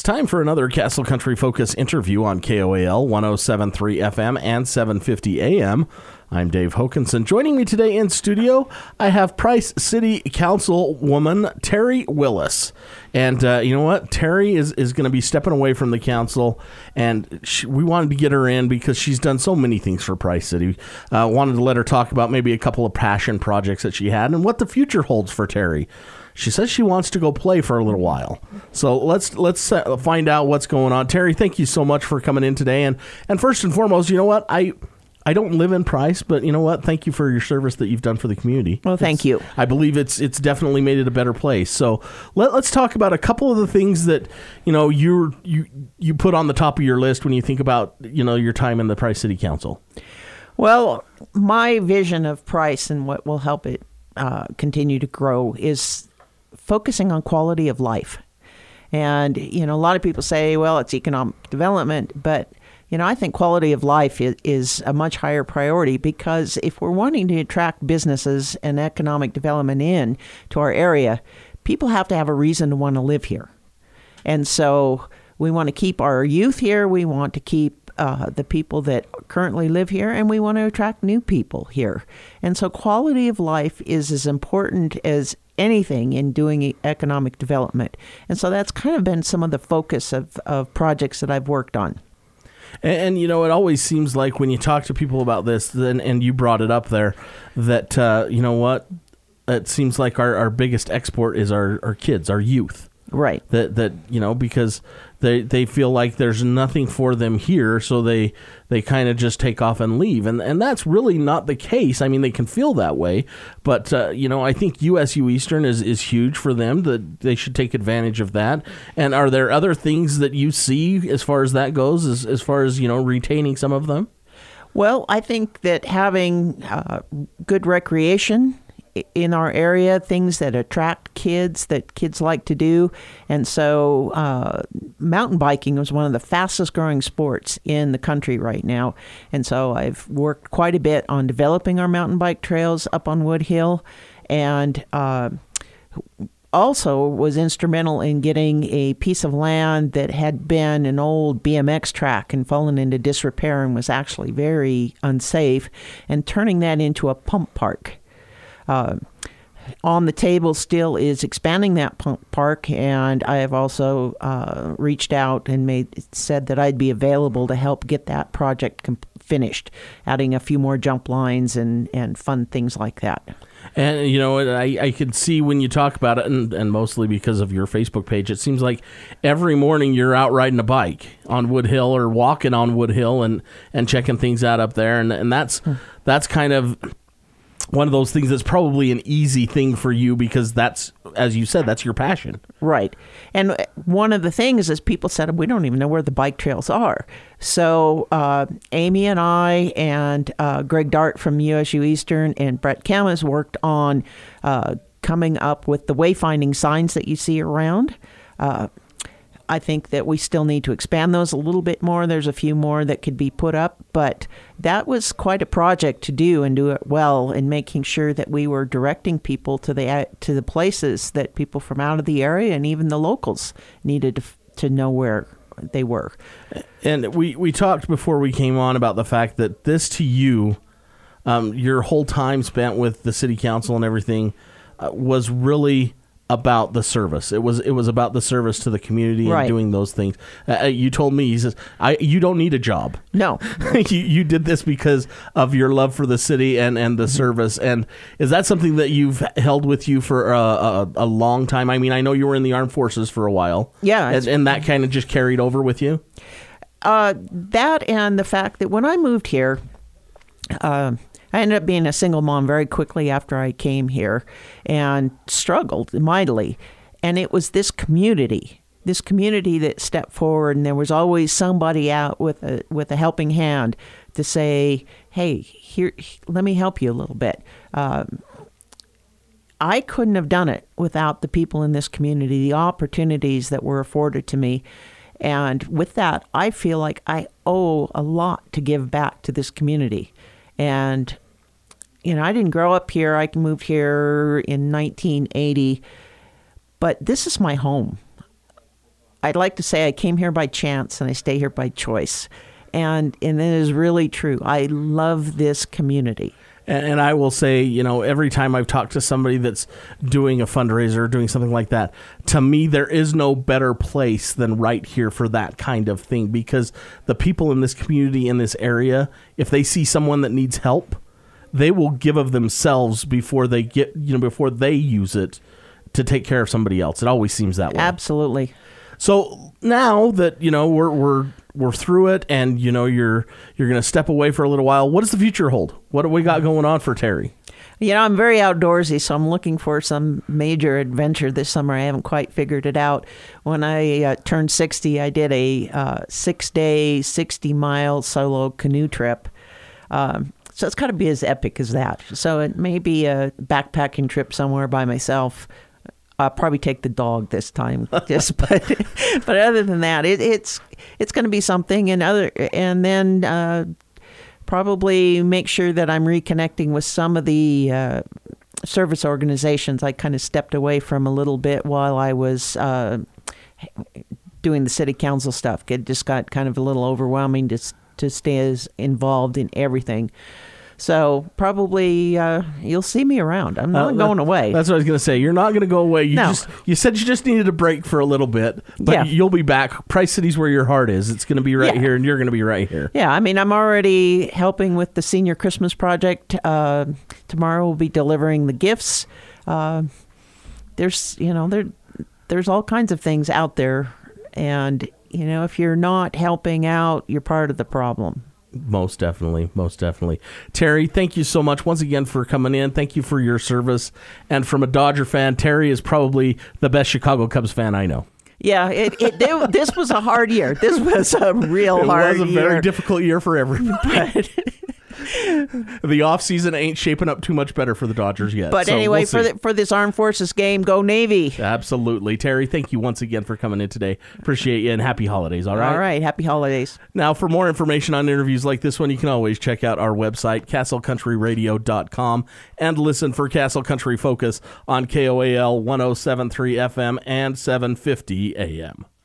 time for another Castle Country Focus interview on KOAL 107.3 FM and 750 AM. I'm Dave Hokanson. Joining me today in studio, I have Price City Councilwoman Terry Willis. And you know what? Terry is going to be stepping away from the council, and we wanted to get her in because she's done so many things for Price City. Wanted to let her talk about maybe a couple of passion projects that she had and what the future holds for Terry. She says she wants to go play for a little while. So let's find out what's going on. Terry, thank you so much for coming in today. And first and foremost, you know what? I don't live in Price, but you know what? Thank you for your service that you've done for the community. Well, thank you. I believe it's definitely made it a better place. So let's talk about a couple of the things that you put on the top of your list when you think about your time in the Price City Council. Well, my vision of Price and what will help it continue to grow is focusing on quality of life. And a lot of people say, well, it's economic development, but I think quality of life is a much higher priority, because if we're wanting to attract businesses and economic development in to our area, people have to have a reason to want to live here. And so we want to keep our youth here. We want to keep the people that currently live here, and we want to attract new people here. And so quality of life is as important as anything in doing economic development. And so that's kind of been some of the focus of projects that I've worked on. And it always seems like when you talk to people about this, and you brought it up there, that, it seems like our biggest export is our kids, our youth. Right. Because they feel like there's nothing for them here, so they kind of just take off and leave. And that's really not the case. I mean, they can feel that way. But, I think USU Eastern is huge for them. That they should take advantage of that. And are there other things that you see as far as that goes, as far as, retaining some of them? Well, I think that having good recreation in our area, things that attract kids, that kids like to do. And so mountain biking was one of the fastest growing sports in the country right now. And so I've worked quite a bit on developing our mountain bike trails up on Wood Hill, and also was instrumental in getting a piece of land that had been an old BMX track and fallen into disrepair and was actually very unsafe, and turning that into a pump park. On the table still is expanding that pump park, and I have also reached out and said that I'd be available to help get that project finished, adding a few more jump lines and fun things like that. And, I can see when you talk about it, and mostly because of your Facebook page, it seems like every morning you're out riding a bike on Wood Hill or walking on Wood Hill and checking things out up there. And that's kind of one of those things that's probably an easy thing for you, because that's, as you said, that's your passion. Right. And one of the things is people said, we don't even know where the bike trails are. So Amy and I and Greg Dart from USU Eastern and Brett Camas worked on coming up with the wayfinding signs that you see around. I think that we still need to expand those a little bit more. There's a few more that could be put up, but that was quite a project to do and do it well, and making sure that we were directing people to the places that people from out of the area and even the locals needed to know where they were. And we talked before we came on about the fact that this, to you, your whole time spent with the city council and everything was really about the service. It was about the service to the community and doing those things. You told me, he says, you don't need a job. No. you did this because of your love for the city and the service. And is that something that you've held with you for a long time? I mean, I know you were in the armed forces for a while. Yeah. And that kind of just carried over with you? That, and the fact that when I moved here, I ended up being a single mom very quickly after I came here and struggled mightily. And it was this community that stepped forward, and there was always somebody out with a helping hand to say, hey, here, let me help you a little bit. I couldn't have done it without the people in this community, the opportunities that were afforded to me. And with that, I feel like I owe a lot to give back to this community. And, I didn't grow up here. I moved here in 1980, but this is my home. I'd like to say I came here by chance and I stay here by choice. And that is really true. I love this community. And I will say, every time I've talked to somebody that's doing a fundraiser, doing something like that, to me, there is no better place than right here for that kind of thing, because the people in this community, in this area, if they see someone that needs help, they will give of themselves before they before they use it to take care of somebody else. It always seems that way. Absolutely. So now that, we're through it, and you're going to step away for a little while, what does the future hold? What do we got going on for Terry? I'm very outdoorsy, so I'm looking for some major adventure this summer. I haven't quite figured it out. When I turned 60, I did a 6-day, 60-mile solo canoe trip. So it's got to be as epic as that. So it may be a backpacking trip somewhere by myself. I'll probably take the dog this time, but other than that, it's going to be something. And then probably make sure that I'm reconnecting with some of the service organizations I kind of stepped away from a little bit while I was doing the city council stuff. It just got kind of a little overwhelming to stay as involved in everything. So probably you'll see me around. I'm not going away. That's what I was going to say. You're not going to go away. You said you just needed a break for a little bit, but you'll be back. Price City's where your heart is. It's going to be right here, and you're going to be right here. Yeah, I'm already helping with the Senior Christmas Project. Tomorrow we'll be delivering the gifts. There's all kinds of things out there, and if you're not helping out, you're part of the problem. Most definitely. Terry, thank you so much once again for coming in. Thank you for your service. And from a Dodger fan, Terry is probably the best Chicago Cubs fan I know. Yeah, this was a hard year. This was a real hard year. It was a very difficult year for everybody. The offseason ain't shaping up too much better for the Dodgers yet. But anyway, for this Armed Forces game, go Navy. Absolutely. Terry, thank you once again for coming in today. Appreciate you, and happy holidays, all right? All right, happy holidays. Now, for more information on interviews like this one, you can always check out our website, castlecountryradio.com, and listen for Castle Country Focus on KOAL 107.3 FM and 750 AM.